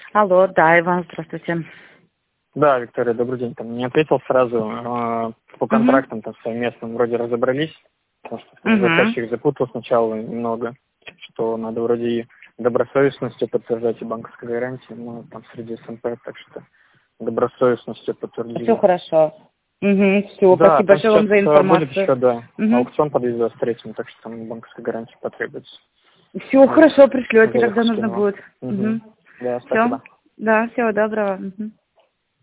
Алло, да, Иван, здравствуйте. Да, Виктория, добрый день. Там не ответил сразу. По контрактам там совместным вроде разобрались, потому что там заказчик запутал сначала немного, что надо вроде и добросовестностью подтверждать и банковской гарантии, но там среди СМП, так что добросовестностью подтвердили. Все хорошо. Все, Да, спасибо там большое вам за сейчас будет информацию. еще, да, аукцион подъезда с третьим, так что там банковская гарантия потребуется. Все хорошо, пришлете, когда Заявку нужно скину вам. будет. Да, Все. спасибо. Да, всего доброго.